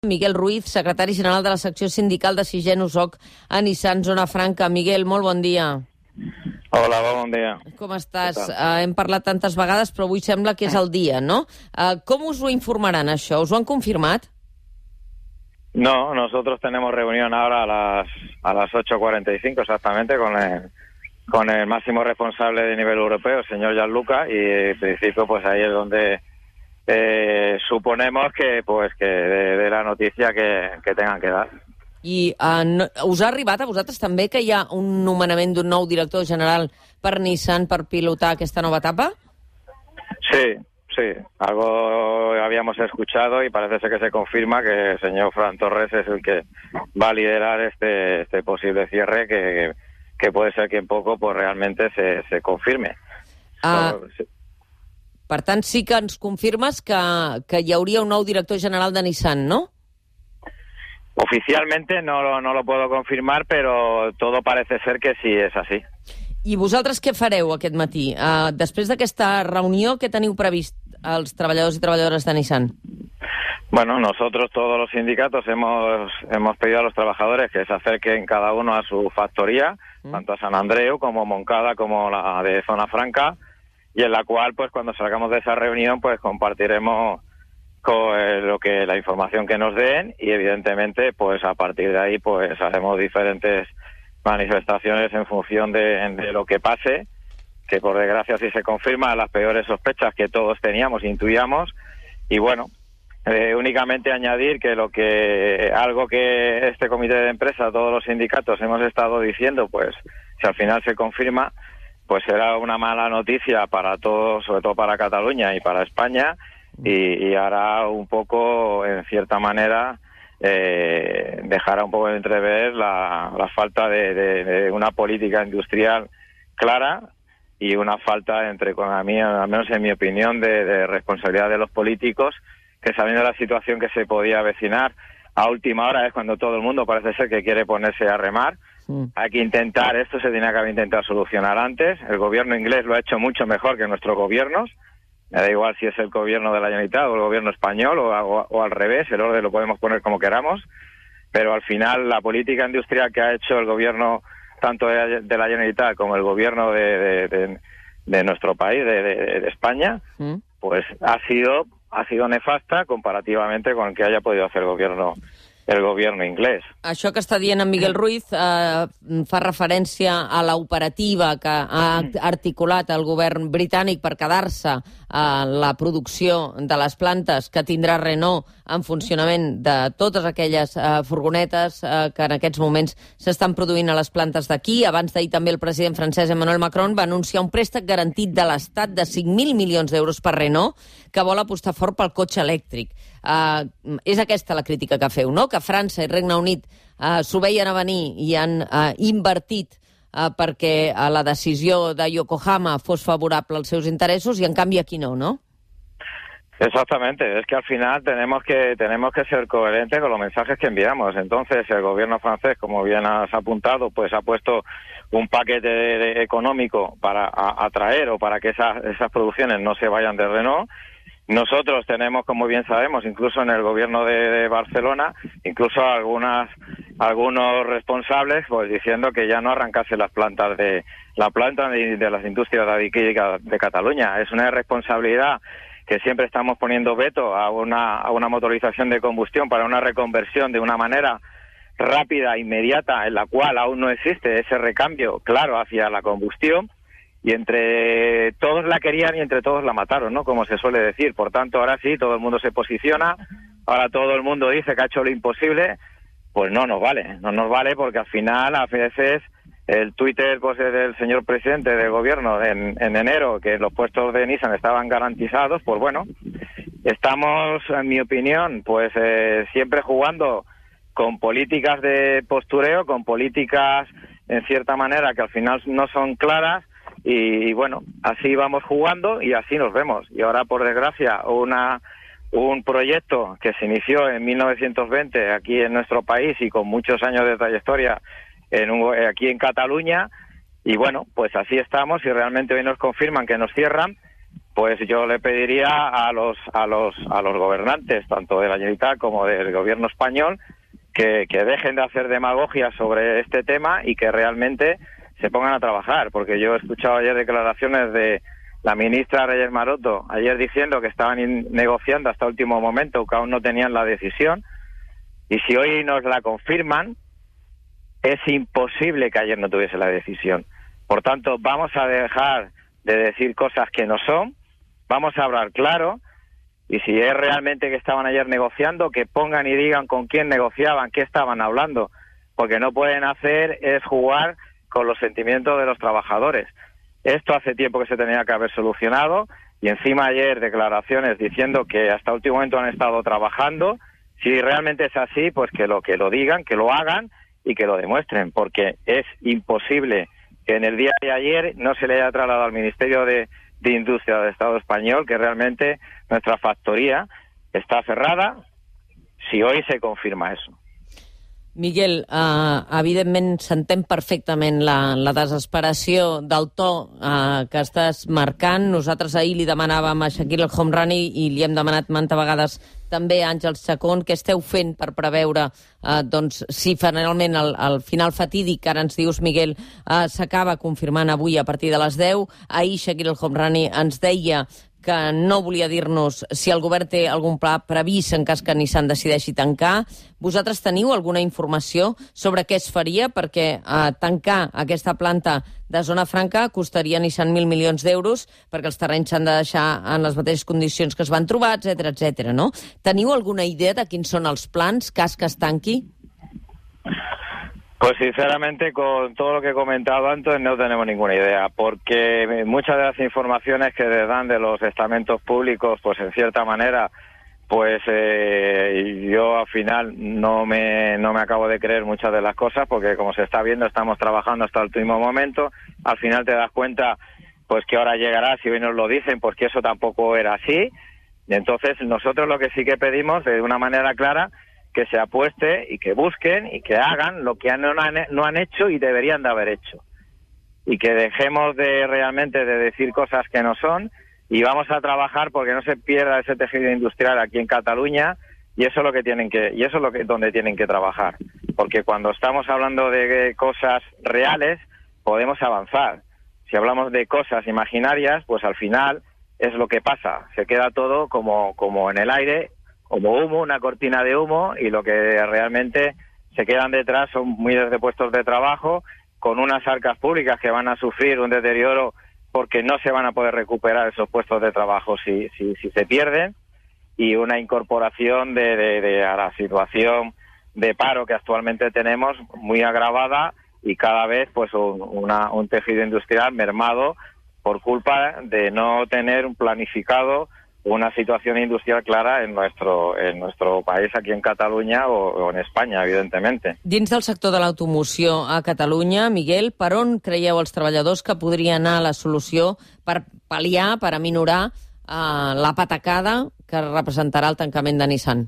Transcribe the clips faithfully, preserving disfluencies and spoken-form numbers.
Miguel Ruiz, secretari general de la secció sindical de Sisgen Usoc a Nissan Zona Franca. Miguel, molt bon dia. Hola, bon dia. Com estàs? Uh, hem parlat tantes vegades, però avui sembla que és el dia, ¿no? Uh, ¿Cómo us ho informaran, això? Us ho han confirmat? No, nosotros tenemos reunión ahora a las a las ocho cuarenta y cinco exactamente con el, con el máximo responsable de nivel europeo, el señor Gianluca, y en principio pues ahí es donde eh, suponemos que pues que de, de la noticia que, que tengan que dar. I uh, no, us ha arribat a vosaltres també que hi ha un nomenament d'un nou director general per Nissan per pilotar aquesta nova etapa? Sí, sí, algo habíamos escuchado y parece ser que se confirma que el señor Fran Torres es el que va a liderar este, este posible cierre que, que puede ser que en poco pues realmente se, se confirme. Uh, Pero, sí. Per tant, sí que ens confirmes que, que hi hauria un nou director general de Nissan, no? Oficialmente no lo, no lo puedo confirmar, pero todo parece ser que sí es así. I vosaltres què fareu aquest matí? Uh, després d'aquesta reunió, què teniu previst els treballadors i treballadores de Nissan? Bueno, nosotros todos los sindicatos hemos hemos pedido a los trabajadores que se acerquen cada uno a su factoría, mm. tanto a San Andreu como Moncada como la de Zona Franca, y en la cual pues cuando salgamos de esa reunión pues compartiremos con eh, lo que la información que nos den y evidentemente pues a partir de ahí pues haremos diferentes manifestaciones en función de, de lo que pase, que por desgracia si se confirma las peores sospechas que todos teníamos, intuíamos, y bueno, eh, únicamente añadir que lo que algo que este comité de empresa, todos los sindicatos hemos estado diciendo, pues si al final se confirma, pues será una mala noticia para todos, sobre todo para Cataluña y para España, y, y hará un poco, en cierta manera, eh, dejará un poco de entrever la, la falta de, de, de una política industrial clara y una falta, entre a mí, al menos en mi opinión, de, de responsabilidad de los políticos, que sabiendo la situación que se podía avecinar, a última hora es cuando todo el mundo parece ser que quiere ponerse a remar. Sí. Hay que intentar, esto se tenía que haber intentado solucionar antes. El gobierno inglés lo ha hecho mucho mejor que nuestros gobiernos. Me da igual si es el gobierno de la Generalitat o el gobierno español o, o, o al revés, el orden lo podemos poner como queramos, pero al final la política industrial que ha hecho el gobierno tanto de, de la Generalitat como el gobierno de, de, de, de nuestro país, de, de, de España, ¿Mm? pues ha sido ha sido nefasta comparativamente con el que haya podido hacer el gobierno el gobierno inglès. Això que està dient en Miguel Ruiz eh, fa referència a l'operativa que ha articulat el govern britànic per quedar-se a la producció de les plantes que tindrà Renault en funcionament de totes aquelles eh, furgonetes eh, que en aquests moments s'estan produint a les plantes d'aquí. Abans d'ahir també el president francès Emmanuel Macron va anunciar un préstec garantit de l'Estat de cinc mil milions d'euros per Renault, que vol apostar fort pel cotxe elèctric. Uh, és aquesta la crítica que feu, no? Que França i Regne Unit uh, s'ho veien a venir i han uh, invertit uh, perquè uh, la decisió de Yokohama fos favorable als seus interessos i en canvi aquí no, ¿no? Exactamente, es que al final tenemos que tenemos que ser coherentes con los mensajes que enviamos. Entonces el gobierno francés, como bien has apuntado, pues ha puesto un paquete de, de económico para a, atraer o para que esas, esas producciones no se vayan de Renault. Nosotros tenemos, como bien sabemos, incluso en el gobierno de, de Barcelona, incluso algunas algunos responsables pues diciendo que ya no arrancase las plantas de la planta de, de las industrias de aquí de Cataluña. Es una irresponsabilidad que siempre estamos poniendo veto a una a una motorización de combustión para una reconversión de una manera rápida, inmediata, en la cual aún no existe ese recambio claro hacia la combustión. Y entre todos la querían y entre todos la mataron, ¿no? Como se suele decir. Por tanto, ahora sí, todo el mundo se posiciona, ahora todo el mundo dice que ha hecho lo imposible. Pues no nos vale, no nos vale porque al final, a veces, el Twitter pues, del señor presidente del gobierno en, en enero, que los puestos de Nissan estaban garantizados, pues bueno, estamos, en mi opinión, pues eh, siempre jugando con políticas de postureo, con políticas, en cierta manera, que al final no son claras. Y bueno, así vamos jugando y así nos vemos. Y ahora, por desgracia, una un proyecto que se inició en mil novecientos veinte aquí en nuestro país y con muchos años de trayectoria en un, aquí en Cataluña. Y bueno, pues así estamos y realmente hoy nos confirman que nos cierran. pues yo le pediría a los a los a los gobernantes, tanto de la Generalitat como del gobierno español, que, que dejen de hacer demagogia sobre este tema y que realmente se pongan a trabajar, porque yo he escuchado ayer declaraciones de la ministra Reyes Maroto, ayer diciendo que estaban in- negociando hasta último momento, que aún no tenían la decisión, y si hoy nos la confirman, es imposible que ayer no tuviese la decisión. Por tanto, vamos a dejar de decir cosas que no son, vamos a hablar claro, y si es realmente que estaban ayer negociando, que pongan y digan con quién negociaban, qué estaban hablando, porque no pueden hacer es jugar con los sentimientos de los trabajadores. Esto hace tiempo que se tenía que haber solucionado, y encima ayer declaraciones diciendo que hasta último momento han estado trabajando. Si realmente es así, pues que lo que lo digan, que lo hagan y que lo demuestren, porque es imposible que en el día de ayer no se le haya trasladado al Ministerio de, de Industria del Estado español que realmente nuestra factoría está cerrada, si hoy se confirma eso. Miguel, uh, evidentment s'entén perfectament la, la desesperació del to uh, que estàs marcant. Nosaltres ahir li demanàvem a Shakil El Homrani i li hem demanat manta vegades també a Àngels Chacón què esteu fent per preveure uh, doncs, si finalment el, el final fatídic que ara ens dius, Miguel, uh, s'acaba confirmant avui a partir de les deu. Ahir Shakil El Homrani ens deia que no volia dir-nos si el govern té algun pla previst en cas que Nissan decideixi tancar. Vosaltres teniu alguna informació sobre què es faria? Perquè eh, tancar aquesta planta de Zona Franca costaria a Nissan mil milions d'euros, perquè els terrenys s'han de deixar en les mateixes condicions que es van trobar, etcètera, etcètera, no? Teniu alguna idea de quins són els plans, cas que es tanqui? Pues sinceramente, con todo lo que he comentado antes, no tenemos ninguna idea, porque muchas de las informaciones que les dan de los estamentos públicos, pues en cierta manera, pues eh, yo al final no me no me acabo de creer muchas de las cosas, porque como se está viendo, estamos trabajando hasta el último momento. Al final te das cuenta, pues que ahora llegará, si hoy nos lo dicen, pues que eso tampoco era así. Y entonces nosotros lo que sí que pedimos, de una manera clara, que se apueste y que busquen y que hagan lo que no han, no han hecho y deberían de haber hecho. Y que dejemos de realmente de decir cosas que no son, y vamos a trabajar porque no se pierda ese tejido industrial aquí en Cataluña, y eso es lo que tienen que, y eso es lo que donde tienen que trabajar. Porque cuando estamos hablando de cosas reales, podemos avanzar. Si hablamos de cosas imaginarias, pues al final es lo que pasa. Se queda todo como, como en el aire, como humo, una cortina de humo, y lo que realmente se quedan detrás son miles de puestos de trabajo, con unas arcas públicas que van a sufrir un deterioro porque no se van a poder recuperar esos puestos de trabajo si, si, si se pierden, y una incorporación de, de, de a la situación de paro que actualmente tenemos muy agravada, y cada vez pues un, una, un tejido industrial mermado por culpa de no tener un planificado una situación industrial clara en nuestro en nuestro país, aquí en Catalunya o, o en Espanya, evidentment. Dins del sector de l'automoció a Catalunya, Miguel, per on creieu els treballadors que podria anar la solució per pal·liar, per aminorar eh, la patacada que representarà el tancament de Nissan?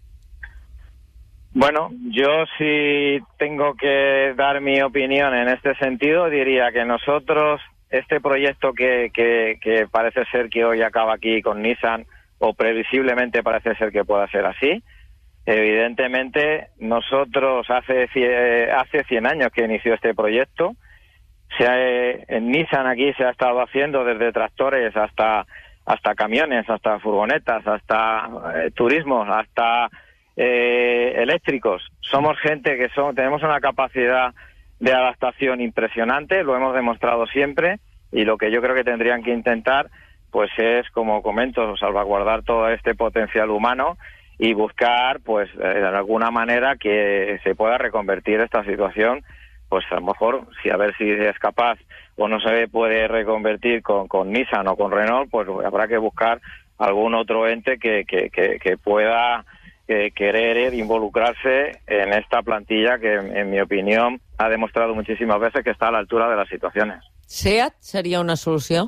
Bueno, yo si tengo que dar mi opinión en este sentido, diría que nosotros, este proyecto que, que, que parece ser que hoy acaba aquí con Nissan, o previsiblemente parece ser que pueda ser así, evidentemente nosotros hace hace cien años que inició este proyecto. Se ha, en Nissan aquí se ha estado haciendo desde tractores hasta hasta camiones, hasta furgonetas, hasta eh, turismos, hasta eh, eléctricos. Somos gente que son, tenemos una capacidad de adaptación impresionante, lo hemos demostrado siempre, y lo que yo creo que tendrían que intentar pues es, como comento, salvaguardar todo este potencial humano y buscar pues de alguna manera que se pueda reconvertir esta situación, pues a lo mejor si a ver si es capaz o no se puede reconvertir con, con Nissan o con Renault, pues habrá que buscar algún otro ente que, que, que, que pueda eh, querer involucrarse en esta plantilla que, en, en mi opinión, ha demostrado muchísimas veces que está a la altura de las situaciones. ¿SEAT sería una solución?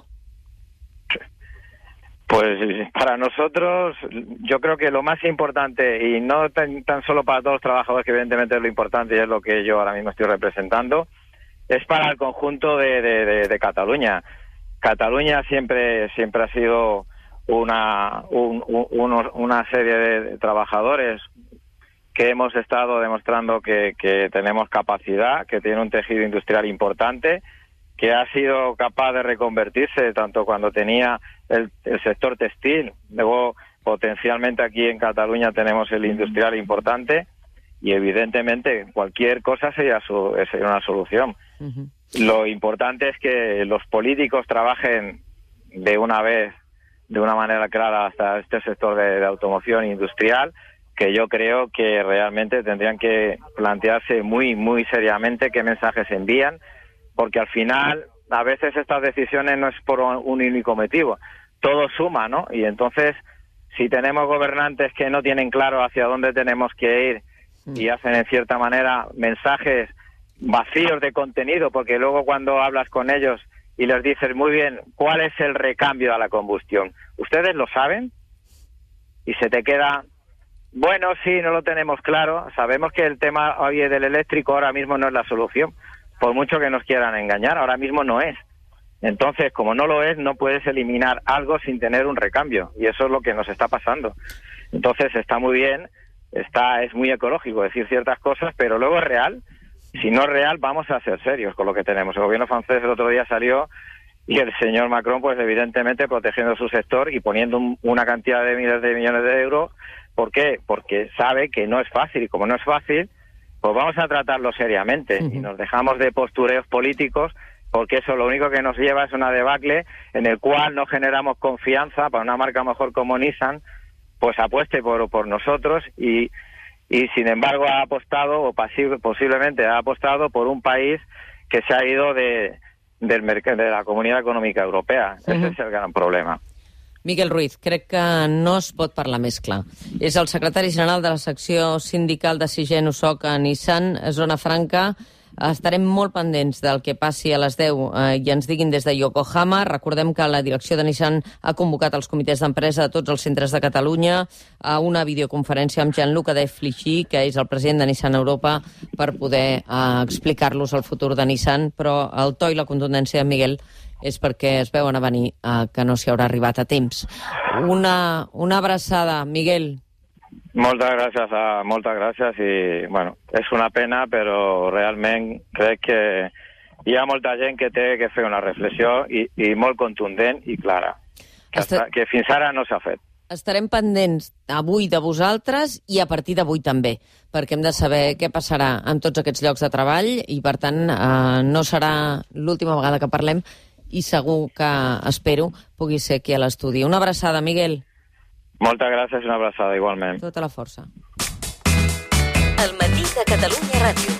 Pues para nosotros, yo creo que lo más importante, y no tan, tan solo para todos los trabajadores, que evidentemente es lo importante y es lo que yo ahora mismo estoy representando, es para el conjunto de, de, de, de Cataluña. Cataluña siempre siempre ha sido una un, un, una serie de trabajadores que hemos estado demostrando que, que tenemos capacidad, que tiene un tejido industrial importante, que ha sido capaz de reconvertirse tanto cuando tenía el, el sector textil, luego potencialmente aquí en Cataluña tenemos el industrial importante y evidentemente cualquier cosa sería, su, sería una solución. Uh-huh. Lo importante es que los políticos trabajen de una vez, de una manera clara hasta este sector de, de automoción industrial, que yo creo que realmente tendrían que plantearse muy, muy seriamente qué mensajes envían, porque al final a veces estas decisiones no es por un único motivo, todo suma, ¿no? Y entonces, si tenemos gobernantes que no tienen claro hacia dónde tenemos que ir y hacen en cierta manera mensajes vacíos de contenido, porque luego cuando hablas con ellos y les dices, muy bien, ¿cuál es el recambio a la combustión? ¿Ustedes lo saben? Y se te queda... Bueno, sí, no lo tenemos claro. Sabemos que el tema hoy del eléctrico ahora mismo no es la solución. Por mucho que nos quieran engañar, ahora mismo no es. Entonces, como no lo es, no puedes eliminar algo sin tener un recambio. Y eso es lo que nos está pasando. Entonces, está muy bien, está es muy ecológico decir ciertas cosas, pero luego es real. Si no es real, vamos a ser serios con lo que tenemos. El gobierno francés el otro día salió y el señor Macron, pues evidentemente protegiendo su sector y poniendo un, una cantidad de miles de millones de euros. ¿Por qué? Porque sabe que no es fácil, y como no es fácil, pues vamos a tratarlo seriamente. Uh-huh. Y nos dejamos de postureos políticos, porque eso lo único que nos lleva es una debacle en el cual no generamos confianza para una marca mejor como Nissan, pues apueste por, por nosotros y, y sin embargo ha apostado, o pasi- posiblemente ha apostado por un país que se ha ido de, del merc- de la Comunitat Econòmica Europea. Uh-huh. Ese es el gran problema. Miquel Ruiz, crec que no es pot parlar més clar. És el secretari general de la secció sindical de Sisgen USOC a Nissan, Zona Franca. Estarem molt pendents del que passi a les deu eh, i ens diguin des de Yokohama. Recordem que la direcció de Nissan ha convocat els comitès d'empresa de tots els centres de Catalunya a una videoconferència amb Gianluca De Fligy, que és el president de Nissan Europa, per poder eh, explicar-los el futur de Nissan, però el to i la contundència de Miguel és perquè es veuen a venir eh, que no s'hi haurà arribat a temps. Una, una abraçada, Miguel. Moltes gràcies, a, moltes gràcies i, bueno, és una pena, però realment crec que hi ha molta gent que té que fer una reflexió i, i molt contundent i clara, que, Estar... que fins ara no s'ha fet. Estarem pendents avui de vosaltres i a partir d'avui també, perquè hem de saber què passarà amb tots aquests llocs de treball i, per tant, eh, no serà l'última vegada que parlem i segur que, espero, pugui ser aquí a l'estudi. Una abraçada, Miguel. Moltes gràcies i una abraçada igualment. Tota la força. El matí de Catalunya Ràdio.